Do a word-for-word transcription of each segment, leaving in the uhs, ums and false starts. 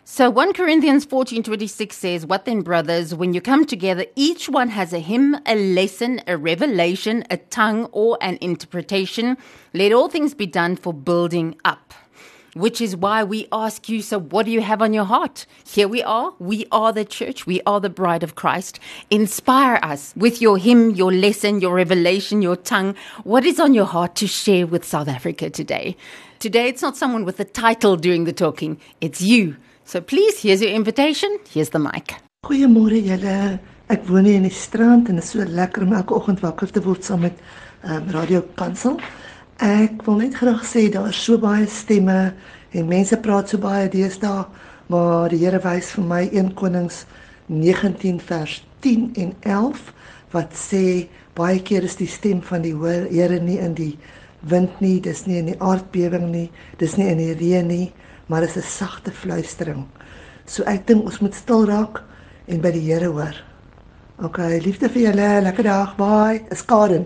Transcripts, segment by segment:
So First Corinthians fourteen twenty-six says, "What then, brothers, when you come together, each one has a hymn, a lesson, a revelation, a tongue, or an interpretation. Let all things be done for building up." Which is why we ask you, so what do you have on your heart? Here we are. We are the church. We are the bride of Christ. Inspire us with your hymn, your lesson, your revelation, your tongue. What is on your heart to share with South Africa today? Today, it's not someone with a title doing the talking. It's you. So please, here's your invitation. Here's the mic. Goeiemôre julle. Ek woon hier in die strand en dit is so lekker om elke oggend wakker te word saam met um, Radio Kansel. Ek wil net graag sê daar is so baie stemme en mense praat so baie deesdae, maar die Here wys vir my Eerste Konings negentien vers tien en elf wat sê baie keer is die stem van die Here nie in die wind nie, dis nie in die aardbewing nie, dis nie in die reën nie, maar dis 'n sagte fluistering. So ek dink ons moet stil raak en by die Here hoor. Okay, liefde vir julle, lekker dag, bye. Is Karen.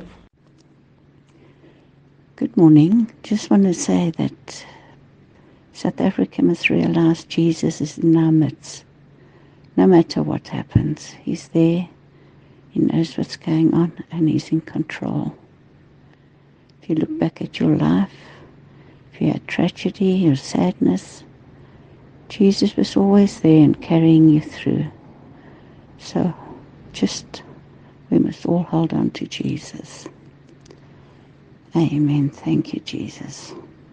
Good morning. Just want to say that South Africa must realize Jesus is in our midst. No matter what happens, He's there, He knows what's going on, and He's in control. If you look back at your life, if you had tragedy or sadness, Jesus was always there and carrying you through. So just, we must all hold on to Jesus. Amen. Thank you, Jesus.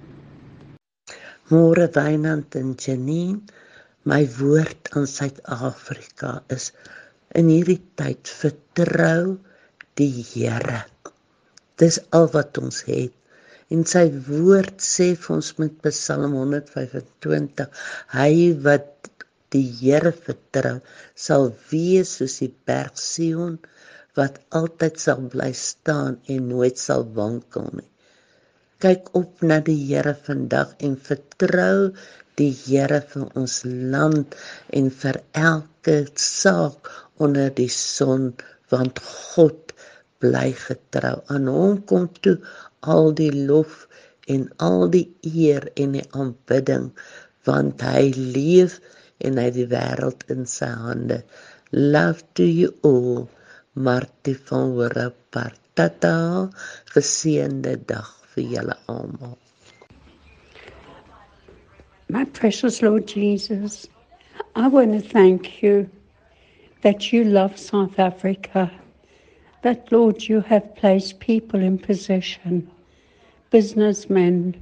Môre Wynand en Janine, my woord aan Suid-Afrika is in hierdie tyd vertrou die Here. Dis al wat ons het. En sy woord sê vir ons met Psalm honderd vyf-en-twintig, hy wat die Here vertrou, sal wees soos die berg Sion, wat altyd sal bly staan en nooit sal wankel nie. Kyk op na die Here vandag en vertrou die Here vir ons land en vir elke saak onder die son, want God bly getrou. Aan hom kom toe al die lof en al die eer en die aanbidding, want hy leef en hy die wêreld in sy hande. Love to you all. Martie van Hoorapart. Tata, geseënde dag vir julle almal. My precious Lord Jesus, I want to thank you that you love South Africa, that Lord you have placed people in position, businessmen,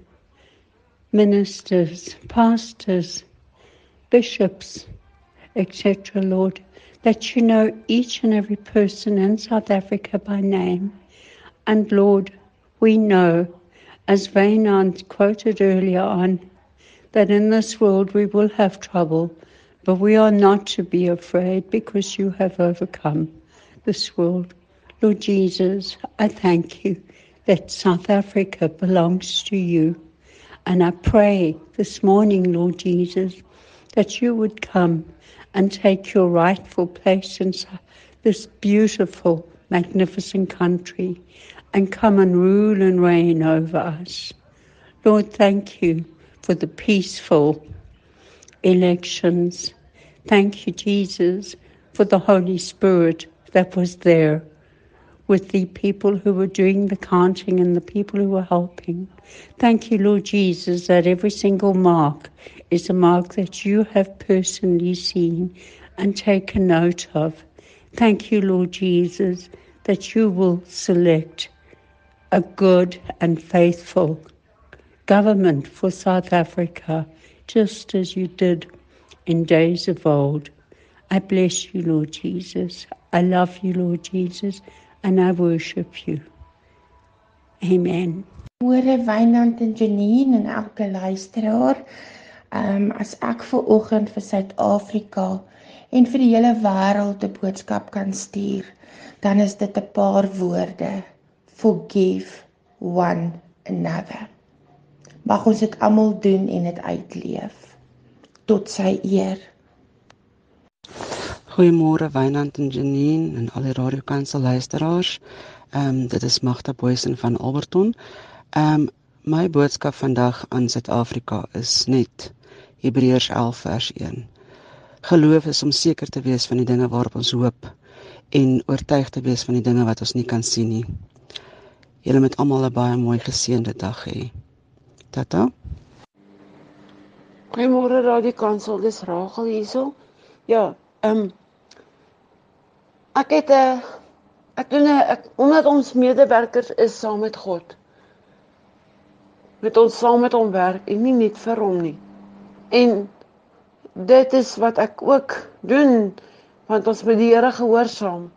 ministers, pastors, bishops, et cetera, Lord, that you know each and every person in South Africa by name. And Lord, we know, as Wynand quoted earlier on, that in this world we will have trouble, but we are not to be afraid because you have overcome this world. Lord Jesus, I thank you that South Africa belongs to you. And I pray this morning, Lord Jesus, that you would come and take your rightful place in this beautiful, magnificent country and come and rule and reign over us. Lord, thank you for the peaceful elections. Thank you, Jesus, for the Holy Spirit that was there with the people who were doing the counting and the people who were helping. Thank you, Lord Jesus, that every single mark is a mark that you have personally seen and taken note of. Thank you, Lord Jesus, that you will select a good and faithful government for South Africa, just as you did in days of old. I bless you, Lord Jesus. I love you, Lord Jesus, and I worship you. Amen. Môre Wynand en Janine en elke luisteraar, um, as ek vir oggend vir Suid-Afrika en vir die hele wêreld 'n boodskap kan stuur, dan is dit 'n paar woorde. Forgive one another. Mag ons dit almal doen en dit uitleef. Tot sy eer. Goeiemôre Wynand en Janine en al die Radio Kansel luisteraars. Um, dit is Magda Boysen van Alberton. Um, my boodskap vandag aan Suid-Afrika is net Hebreërs elf vers een. Geloof is om seker te wees van die dinge waarop ons hoop en oortuig te wees van die dinge wat ons nie kan sien nie. Julle moet almal 'n baie mooi geseënde dag hê. Tata. Goeiemôre Radio Kansel, dis Rachel hierso. Ja, ehm um, ek het 'n uh, ek doen 'n omdat ons medewerkers is saam met God. Met ons saam met hom werk en nie net vir hom nie. En dit is wat ek ook doen, want ons moet die Here gehoorsaam.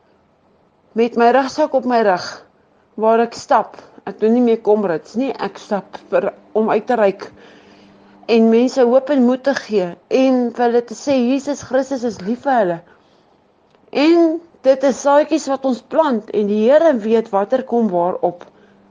Met my rugsak op my rug, waar ek stap, ek doen nie meer komrits nie, ek stap vir, om uit te reik, en mense hoop en moed te gee, en vir hulle te sê, Jesus Christus is lief vir hulle. En dit is saadjies wat ons plant, en die Here weet wat er kom waarop.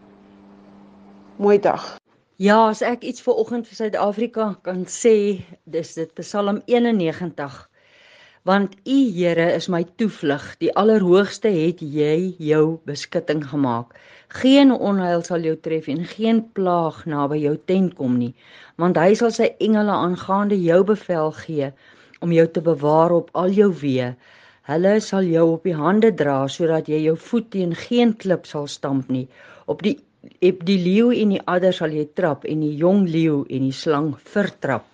Mooi dag. Ja, as ek iets vir oggend vir Suid-Afrika kan sê, dis dit Psalm eenennegentig. Want U Here is my toevlug, die Allerhoogste het jy jou beskutting gemaak. Geen onheil sal jou tref en geen plaag naby jou tent kom nie, want hy sal sy engele aangaande jou bevel gee om jou te bewaar op al jou weë. Hulle sal jou op die hande dra sodat jy jou voet teen geen klip sal stamp nie. Op die op die leeu en die adder sal jy trap en die jong leeu en die slang vertrap.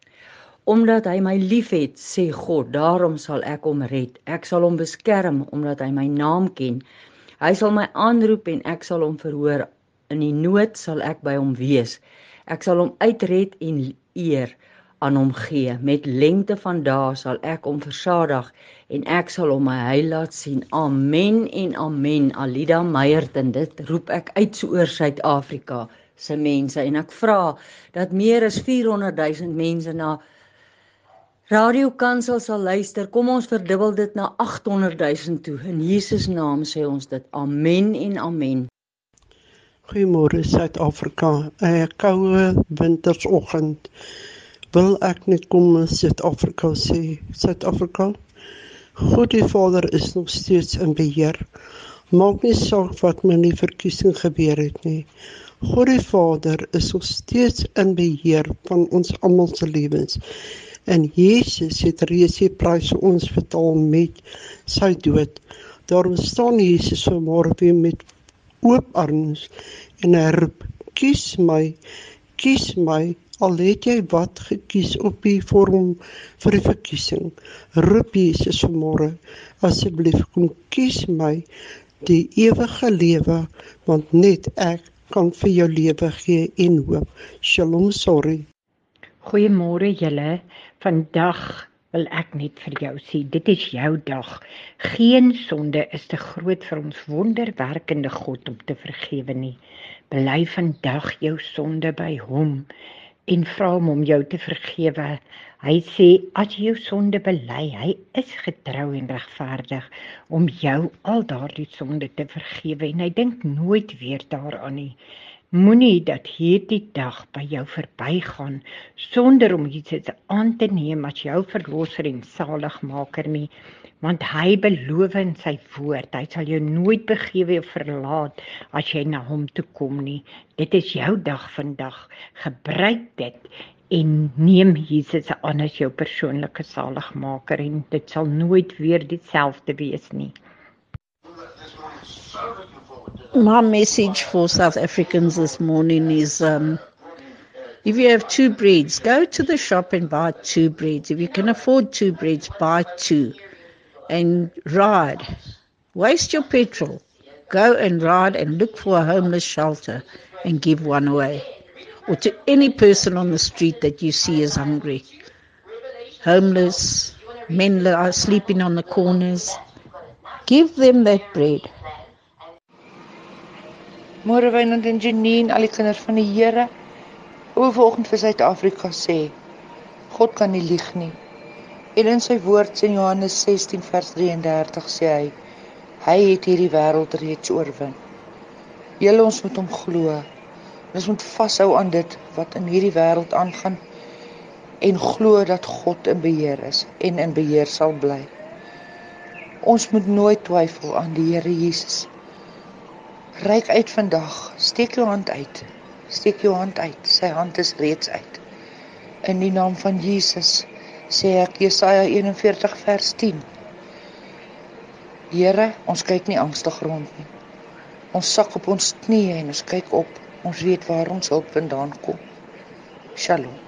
Omdat hy my liefhet, sê God, daarom sal ek hom red. Ek sal hom beskerm, omdat hy my naam ken. Hy sal my aanroep en ek sal hom verhoor. In die nood sal ek by hom wees. Ek sal hom uitred en eer aan hom gee. Met lengte van dae sal ek hom versadig en ek sal hom my heil laat sien. Amen en amen. Alida Meyerton, dit roep ek uit so oor Suid-Afrika se mense. En ek vra dat meer as vierhonderdduisend mense na Radio Kansel sal luister. Kom ons verdubbel dit na agthonderdduisend toe. In Jesus naam sê ons dit. Amen en amen. Goeiemôre Suid-Afrika. 'n Koue wintersoggend. Wil ek net kom in Suid-Afrika sê. Suid-Afrika, God die Vader is nog steeds in beheer. Maak nie saak wat met die verkiesing gebeur het nie. God die Vader is nog steeds in beheer van ons almal se lewens. En Jesus het reeds die prys vir ons betaal met sy dood. Daarom staan Jesus vanmôre weer met oop arms en hy roep, kies my, kies my, al het jy wat gekies op die vorm vir die verkiesing. Roep Jesus vanmôre, asseblief kom kies my, die ewige lewe, want net ek kan vir jou lewe gee en hoop. Shalom, sorry. Goeiemôre julle. Vandag wil ek net vir jou sê, dit is jou dag. Geen sonde is te groot vir ons wonderwerkende God om te vergewe nie. Bely vandag jou sonde by hom en vra hom om jou te vergewe. Hy sê, as jy jou sonde bely, hy is getrou en regverdig om jou al daardie sonde te vergewe en hy dink nooit weer daaraan nie. Moenie dat hierdie dag by jou verbygaan sonder om Jesus aan te neem as jou verlosser en saligmaker nie, want hy beloof in sy woord, hy sal jou nooit begewe of verlaat as jy na hom toe kom nie. Dit is jou dag vandag, gebruik dit en neem Jesus aan as jou persoonlike saligmaker en dit sal nooit weer dieselfde wees nie. My message for South Africans this morning is um, if you have two breads, go to the shop and buy two breads. If you can afford two breads, buy two and ride. Waste your petrol. Go and ride and look for a homeless shelter and give one away. Or to any person on the street that you see is hungry. Homeless, men are sleeping on the corners. Give them that bread. Môre Wynand en Janine, al die kinders van die Here, wil vanoggend vir Suid-Afrika sê, God kan nie lieg nie. En in sy woord in Johannes sestien vers drie en dertig sê hy, hy het hierdie wêreld reeds oorwin. Julle ons moet hom glo. Ons moet vashou aan dit wat in hierdie wêreld aangaan en glo dat God in beheer is en in beheer sal bly. Ons moet nooit twyfel aan die Here Jesus. Reik uit vandag, steek jou hand uit, steek jou hand uit, sy hand is reeds uit. In die naam van Jesus, sê ek Jesaja eenenveertig vers tien. Here, ons kyk nie angstig rond nie. Ons sak op ons knieë en ons kyk op. Ons weet waar ons hulp vandaan kom. Shalom.